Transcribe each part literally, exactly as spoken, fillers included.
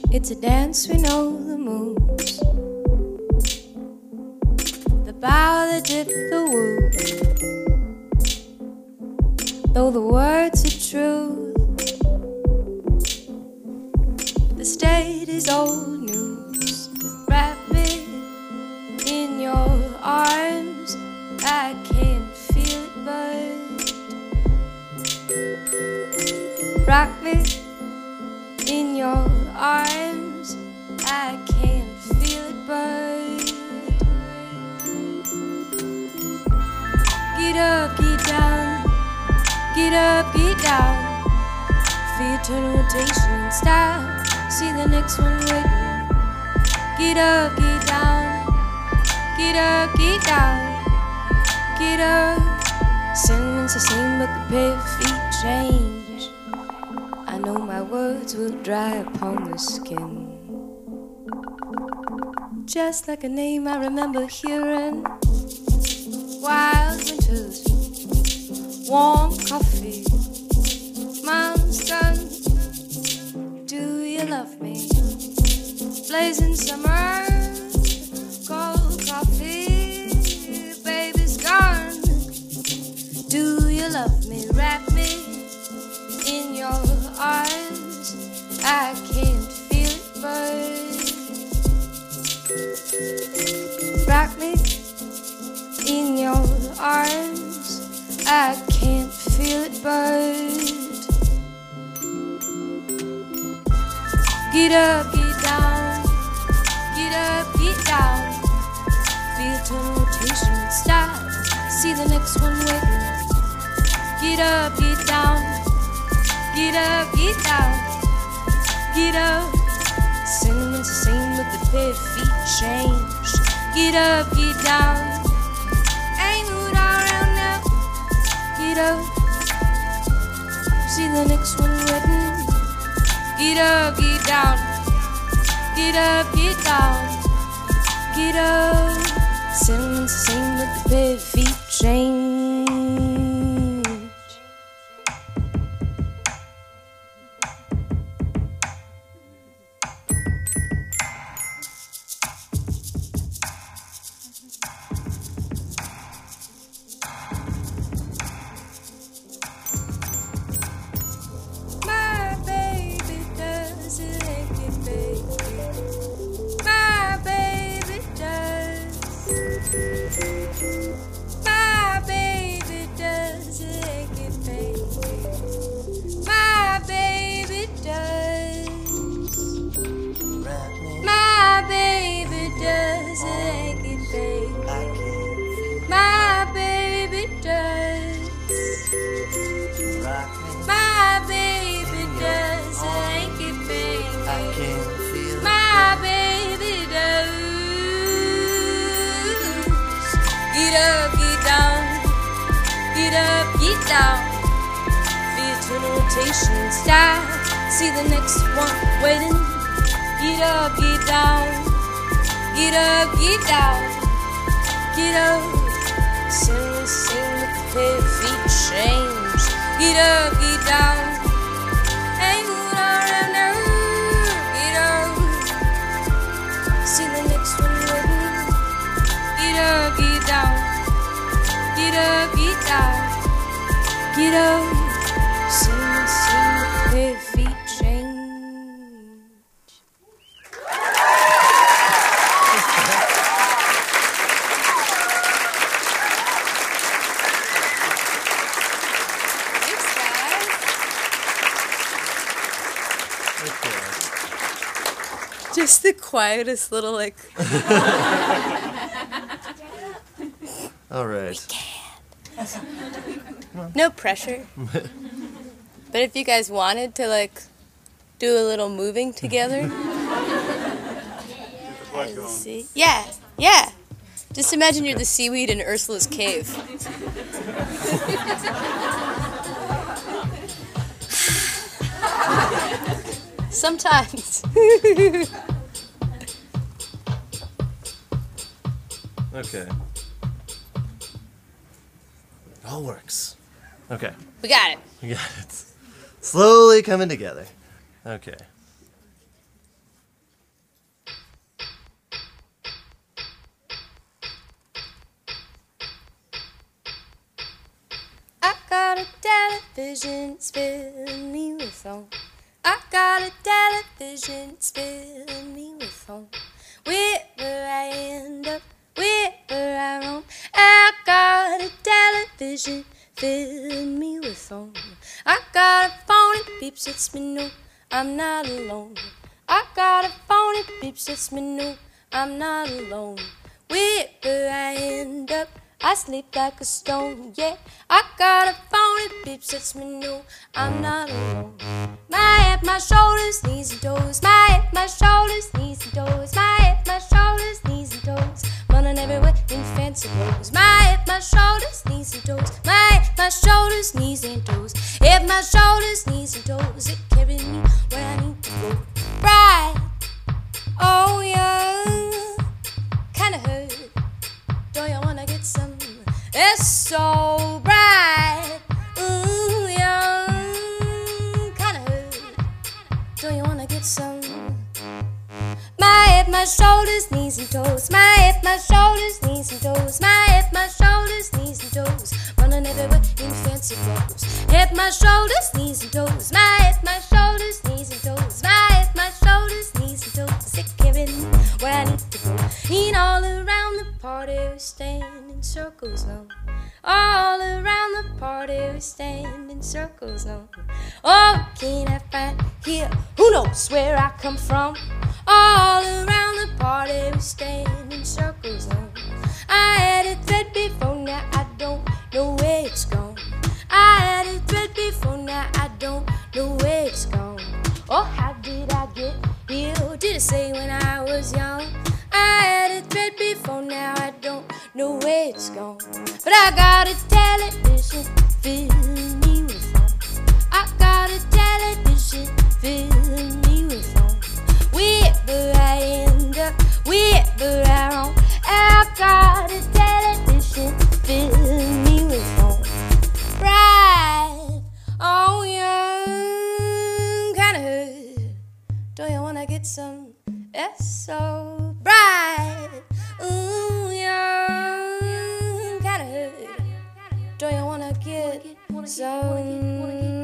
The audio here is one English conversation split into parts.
It's a dance we know the moves, the bow, the dip, the woo. Though the words are true, the state is old news. Wrap me in your arms, I can't feel it but rock me in your arms, I can't feel it but get up, get down, get up, get down. Feel eternal rotation and style. See the next one waiting. Get up, get down, get up, get down, get up. Sentiments the same, but the bare feet change. I know my words will dry upon the skin, just like a name I remember hearing. Wild winters, warm coffee, mom's gun. Do you love me? Blazing summer, cold coffee, baby's gone. Do you love me? Wrap me in your arms, I can't feel it but rock me in your arms, I can't feel it but get up, get down, get up, get down. Feel the rotation and stop. See the next one waiting. Get up, get down, get up, get down, get up. Sentiments the same, but the bare feet change. Get up, get down, ain't moving around now. Get up, see the next one waiting. Get up, get down, get up, get down, get up. Sentiments the same, but the bare feet change. Stop, see the next one waiting. Get up, get down, get up, get down, get up. Sing, sing with the bare feet change. Get up, get down, ain't moving around now. Get up, see the next one waiting. Get up, get down, get up, get down, get up. Sing, sing with the bare feet change. Thanks, guys. Okay. Just the quietest little like. All right. We can't. No pressure. But if you guys wanted to, like, do a little moving together. See? Yeah, yeah. Just imagine you're the seaweed in Ursula's cave. Sometimes. Okay. It all works. Okay. We got it. We got it. Slowly coming together. Okay. got a television, it's filling me with home. I got a television, it's filling me with home. Wherever I end up, wherever I roam, I got a television, filling me with home. I got a phone, it beeps, lets me know I'm not alone. I got a phone, it beeps, lets me know I'm not alone. Wherever I end up, I sleep like a stone, yeah. I got a phone, it beeps, lets me know I'm not alone. My head, my shoulders, knees and toes. My head, my shoulders, knees and toes. My head, my shoulders, knees and toes. Running everywhere in fancy clothes. My head, my shoulders, knees and toes. My head, my shoulders, knees and toes. Head, my shoulders, knees and toes. It carried me where I need to go. Bright, oh young, kinda hurt. Don't you wanna get some? It's so bright, ooh young, kinda hurt. Don't you wanna get some? My head, my shoulders, knees and toes. My head, my shoulders, knees and toes. My head, my shoulders, knees and toes. Running everywhere in fancy clothes. Head, my shoulders, knees and toes. My head, my shoulders, knees and toes. My head, my shoulders, knees and toes. It carried me where I need to go. And all around the party we stand in circles now. All around the party we stand in circles now. Oh, what can I find here? Who knows where I come from? All around the party we stand in circles now. I had a thread before, now I don't know where it's gone. I had a thread before, now I don't know where it's gone. Oh, how did I get here? Did I say when I was young? I had a thread before, now I don't know where it's gone. But I got a television filling me with home. I got a television filling me with home. Wherever I end up, wherever I roam, I got a television filling me with home. Bright, oh young, kinda hurt. Don't you wanna get some? It's so bright, ooh young, kinda hurt. Don't you wanna get some?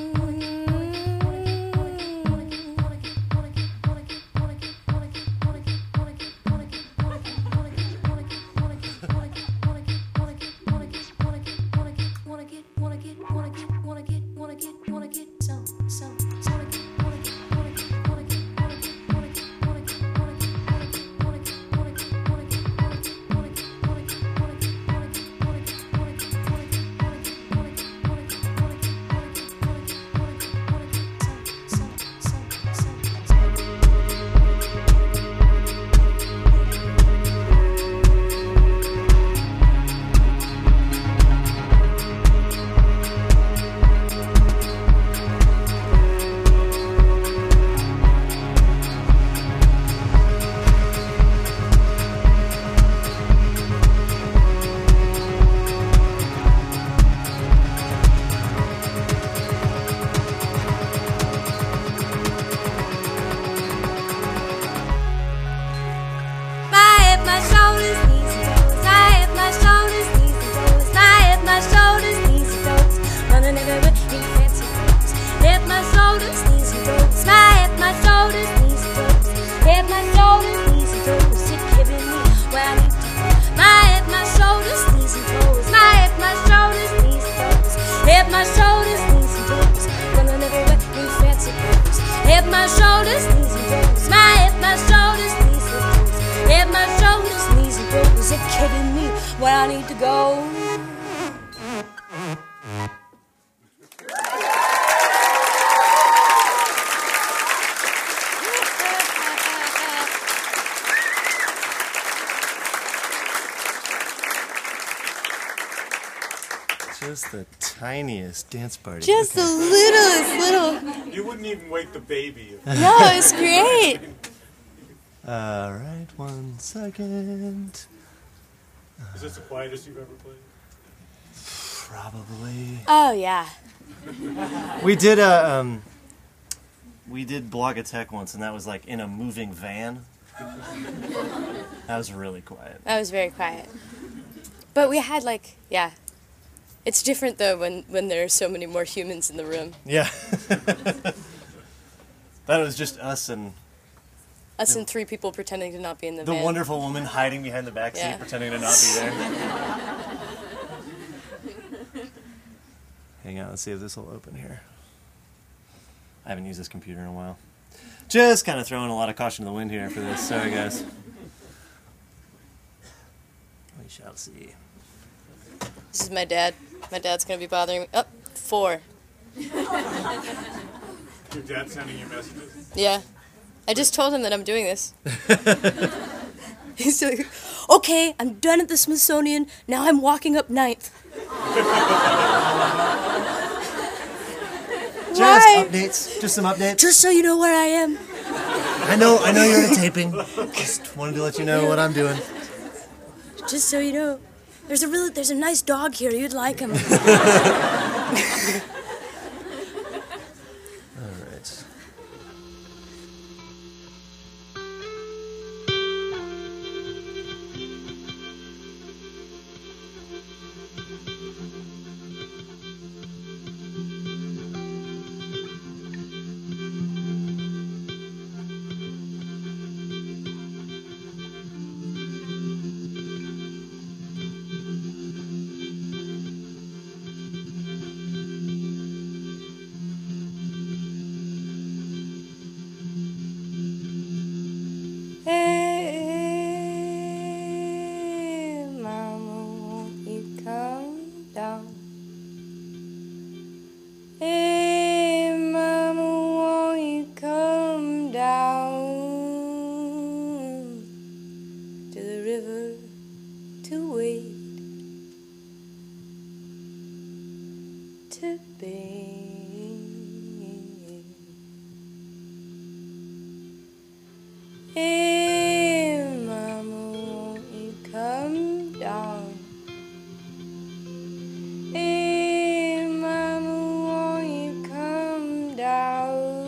Where I need to go. Just the tiniest dance party. Just the littlest little. You wouldn't even wake the baby. No, it's great. All right, one second. Is this the quietest you've ever played? Probably. Oh yeah. We did a um. We did Blog Attack once, and that was like in a moving van. That was really quiet. That was very quiet. But we had like, yeah. It's different though when when there are so many more humans in the room. Yeah. That was just us and Us and three people pretending to not be in the, the van. wonderful woman hiding behind the back seat, Yeah. pretending to not be there. Hang on, let's see if this will open here. I haven't used this computer in a while. Just kind of throwing a lot of caution to the wind here for this. Sorry, guys. We shall see. This is my dad. My dad's gonna be bothering me. Up oh, four. Your dad sending you messages? Yeah. I just told him that I'm doing this. He's like, okay, I'm done at the Smithsonian. Now I'm walking up Ninth. Just Why? updates. Just some updates. Just so you know where I am. I know. I know you're at a taping. Just wanted to let you know what I'm doing. Just so you know. There's a really, there's a nice dog here. You'd like him. All right. Hey, mama, won't you come down? Hey, mama, won't you come down to the river to wade, to bathe? Hey, mama, won't you come down? Hey, mama, won't you come down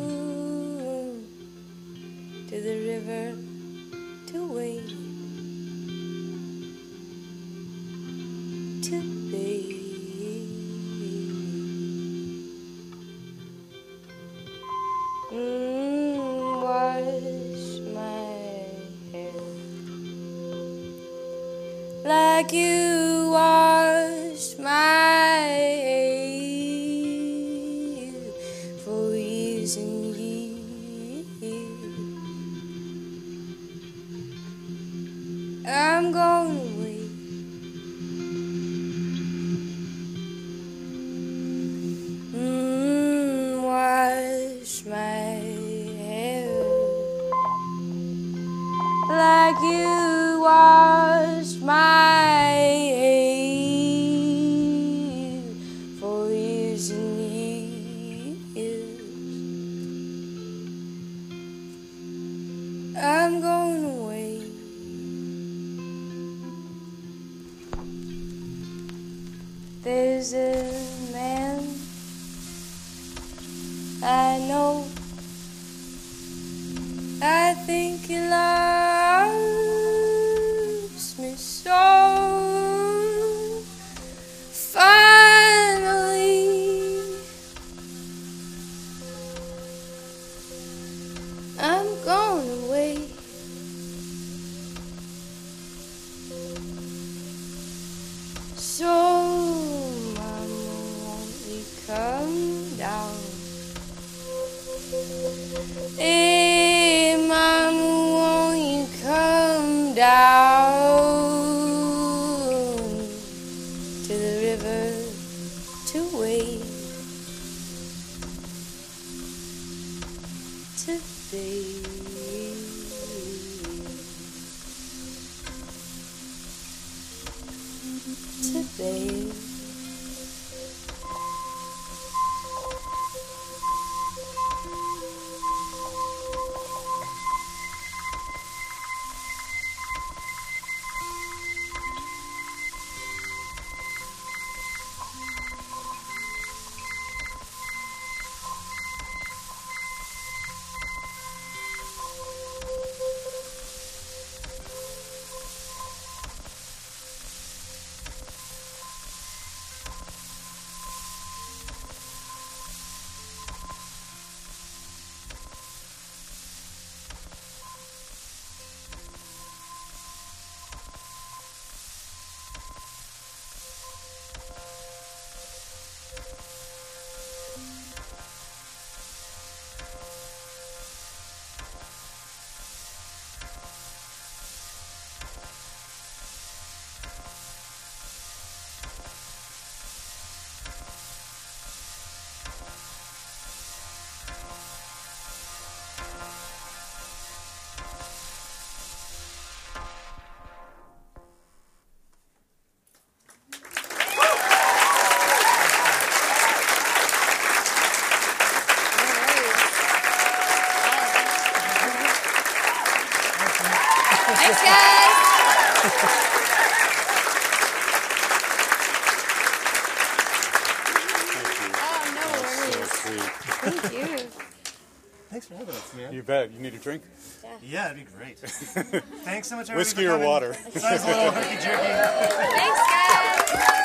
to the river to wade, to bathe? Mm, wash my hair like you washed my hair for years and years. I'm going away. Mm, wash my hair like you washed my hair for years and years. I'm going away. There's a man I know, I think he loves me so. Finally, I'm going away. So, mama, won't you come down? Hey, mama, won't you come down to the river to wade, to bathe? To bathe. Thanks, guys. Oh, no worries. Thank you. Thanks for having us, man. You bet. You need a drink? Yeah, that'd be great. Thanks so much, everybody. Whiskey for or coming. water? Sounds a little herky jerky. Thanks, guys.